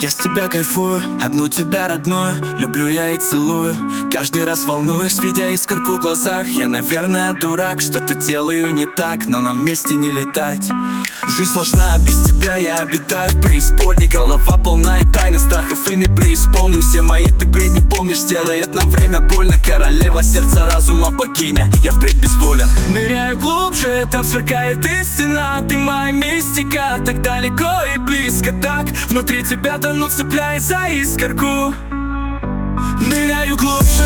Я с тебя кайфую, одну тебя родную люблю я и целую. Каждый раз волнуюсь, видя искорку в глазах. Я, наверное, дурак, что-то делаю не так, но нам вместе не летать. Жизнь сложна, без тебя я обитаю в преисподней. Голова полна и тайны, страхов и не преисполним. Все мои ты бредни помнишь, делает нам время больно. Королева сердца, разума, богиня, я впредь безволен. Ныряю глубже, там сверкает истина. Ты моя мистика, так далеко и близко. Так внутри тебя тону, цепляясь за искорку. Ныряю глубже,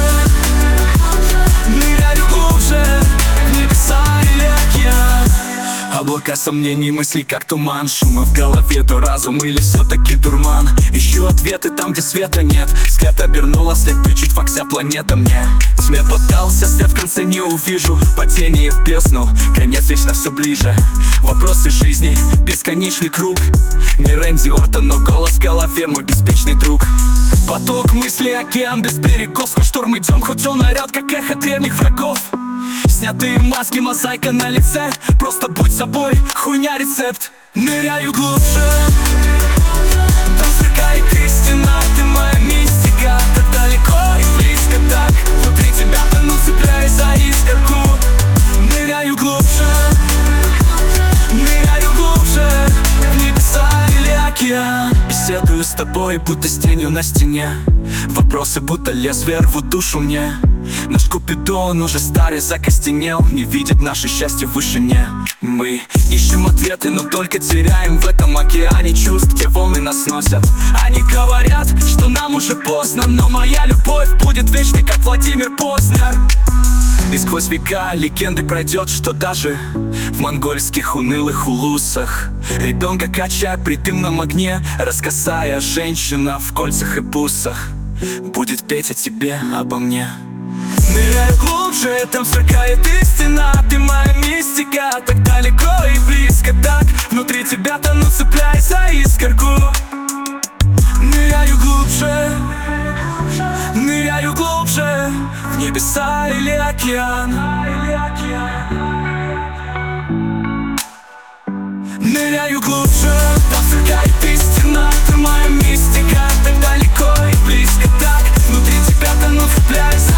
ныряю глубже, в небеса или океан. Облака сомнений, мыслей как туман. Шума в голове, то разум или все-таки дурман. Ищу ответы там, где света нет. Взгляд обернула, след чуть во вся планета мне. Тьме поддался, свет в конце не увижу. Падение в бездну, конец вечно все ближе. Вопросы жизни, бесконечный круг. Не Рэнди Ортон, но голос в голове, мой беспечный друг. Поток мыслей, океан без берегов. Хоть шторм идем, хоть он орёт, как эхо древних врагов. Снятые маски, мозаика на лице. Просто будь собой, хуйня рецепт. Ныряю глубже, там сверкает истина. Ты моя мистика, так далеко и близко. Так внутри тебя тону, цепляясь за искорку. Ныряю глубже, ныряю глубже, в небеса или океан. Беседую с тобой, будто с тенью на стене. Вопросы будто лезвия рвут душу мне. Наш Купидон уже старый закостенел, не видит наше счастье в вышине. Мы ищем ответы, но только теряем в этом океане чувств, где волны нас носят. Они говорят, что нам уже поздно, но моя любовь будет вечной, как Владимир Познер. И сквозь века легенды пройдет, что даже в монгольских унылых улусах ребенка качает при дымном огне, раскосая женщина в кольцах и бусах будет петь о тебе, обо мне. Ныряю глубже, там сверкает истина. Ты моя мистика, так далеко и близко. Так внутри тебя тону, цепляясь за искорку. Ныряю глубже, ныряю глубже, в небеса или океан. Ныряю глубже, там сверкает истина. Ты моя мистика, так далеко и близко. Так внутри тебя тону, цепляясь за